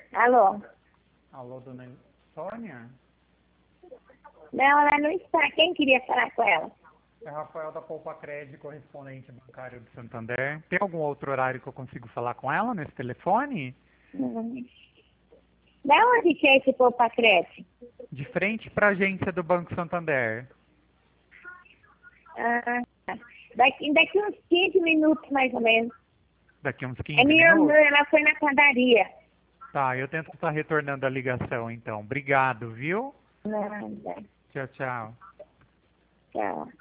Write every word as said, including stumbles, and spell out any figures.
Alô? Alô, dona Sônia? Não, ela não está. Quem queria falar com ela? É Rafael da Poupa Crédito, correspondente bancário do Santander. Tem algum outro horário que eu consigo falar com ela nesse telefone? Hum. Da onde que é esse Poupa Crédito? De frente para a agência do Banco Santander. Ah, daqui, daqui uns quinze minutos, mais ou menos. Daqui uns É quinze minha irmã, minutos? ela foi na padaria. Tá, eu tento estar retornando a ligação então. Obrigado, viu? Nada. Tchau, tchau. Tchau.